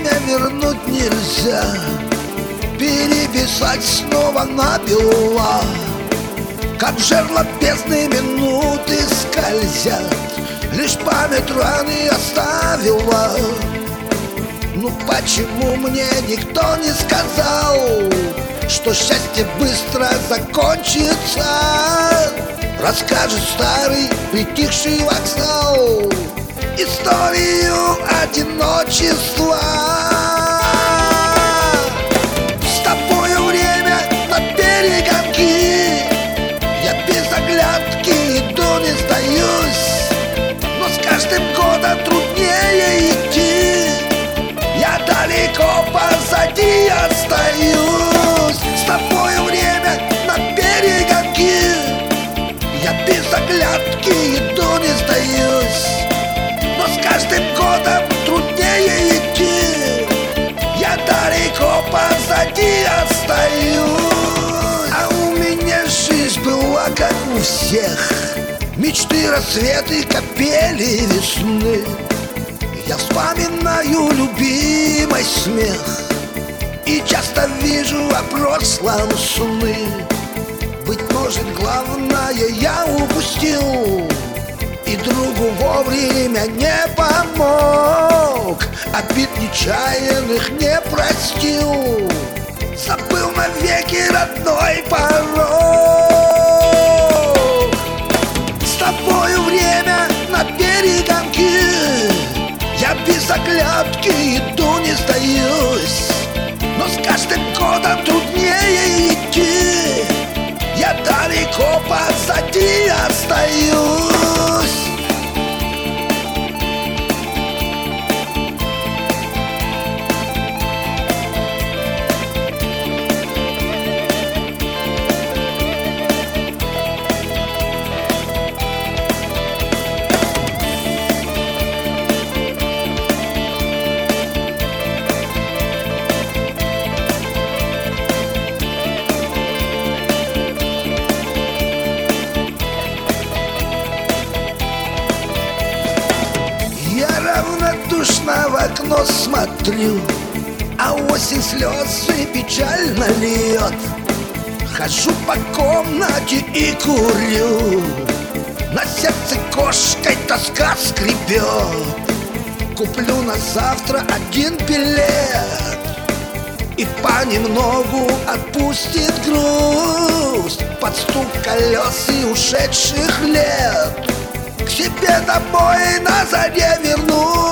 время вернуть нельзя, переписать снова набело. Как в жерло бездны минуты скользят, лишь память раны оставила. Ну почему мне никто не сказал, что счастье быстро закончится? Расскажет старый притихший вокзал историю одиночества. С тобою время над берегом Ки, я без оглядки иду, не сдаюсь, но с каждым годом труднее идти. Я далеко позади остаюсь. С тобою время над берегом Ки, я без оглядки иду, не сдаюсь, но с каждым годом труднее идти. Я далеко позади остаюсь. А у меня жизнь была как у всех, мечты, рассветы, капели весны. Я вспоминаю любимый смех и часто вижу о прошлом сны. Быть может, главное я упустил и другу вовремя не помог, обид нечаянных не простил, забыл навеки родной порог. С тобою время над берегом Ки, я без оглядки иду, не сдаюсь, но с каждым годом труднее идти. Я далеко позади остаюсь. Равнодушно в окно смотрю, а осень слезы печально льет. Хожу по комнате и курю, на сердце кошкой тоска скребет. Куплю на завтра один билет и понемногу отпустит грусть под стук колес и ушедших лет. К себе домой на заре вернусь.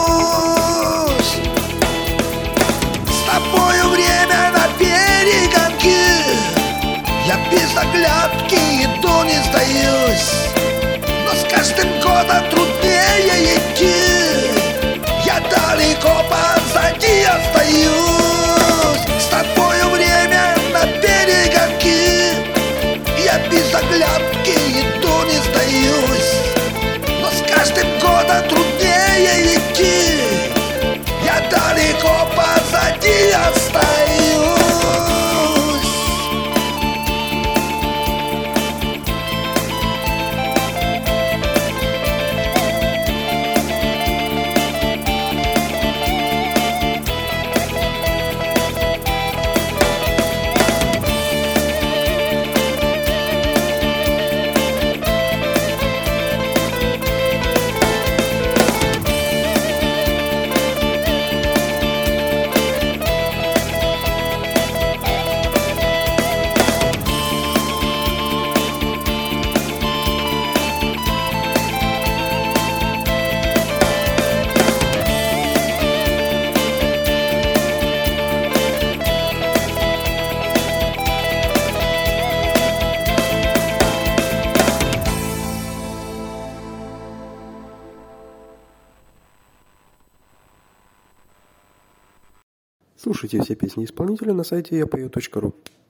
С тобою время над берегом Ки, я без оглядки иду, не сдаюсь, но с каждым годом труднее идти. Я далеко позади остаюсь. С тобою время над берегом Ки, я без оглядки иду, не сдаюсь, но с каждым годом труднее идти. Я далеко позади остаюсь. Слушайте все песни исполнителя на сайте yapою.ru.